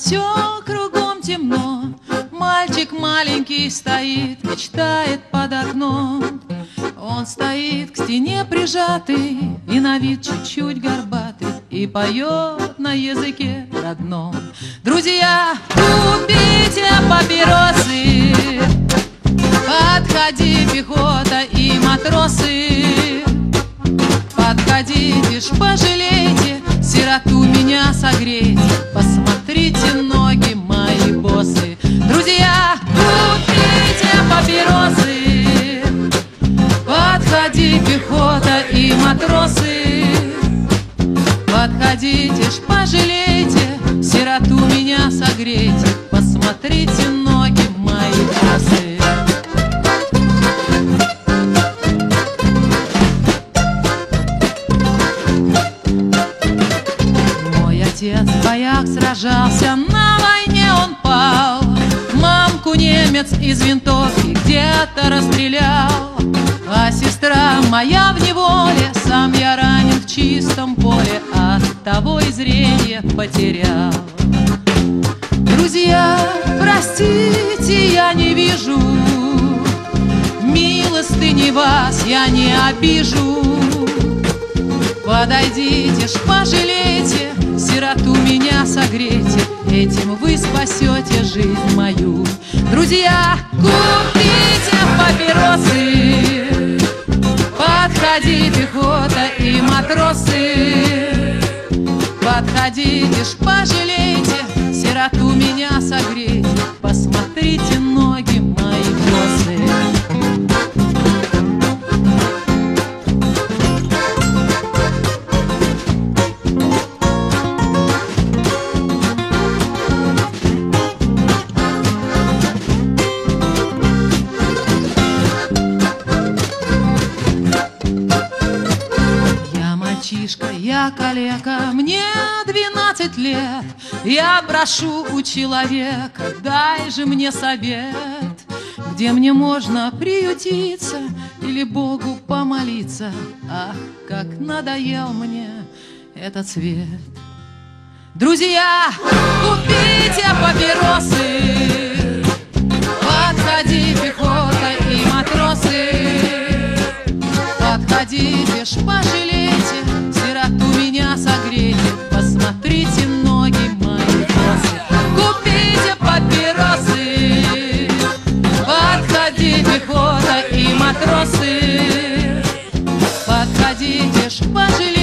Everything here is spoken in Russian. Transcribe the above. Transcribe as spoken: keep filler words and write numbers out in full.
все кругом темно. Мальчик маленький стоит, мечтает под окном. Он стоит к стене прижатый и на вид чуть-чуть горбатый, и поет на языке родном. Друзья, купите папиросы, подходи, пехота и матросы. Подходите ж, пожалейте, сироту меня согрейте. Посмотрите, ноги мои боссы. Друзья, купите папиросы, подходи, пехота и матросы. Подходите ж, пожалейте, сироту меня согрейте. Посмотрите, ноги мои боссы. Мой отец в боях сражался, на войне он пал. Мамку немец из винтовки где-то расстрелял. А сестра моя в неволе, сам я ранен в чистом поле, от того и зрение потерял. Друзья, простите, я не вижу, милостыни вас я не обижу. Подойдите ж, пожалейте, сироту меня согрейте, этим вы спасете жизнь мою. Друзья, купите папиросы, подходи, пехота и матросы. Подходите ж, пожалейте, сироту меня согрейте. Посмотрите, ноги мои боссы. Я калека, мне двенадцать лет. Я прошу у человека, дай же мне совет, где мне можно приютиться или Богу помолиться. Ах, как надоел мне этот свет. Друзья, купите папиросы, подходи, пехота и матросы. Подходите ж, пожалейте, сироту меня согрейте. Посмотрите, ноги мои боссы. Купите папиросы, подходи, пехота и матросы. Подходите ж, пожалейте.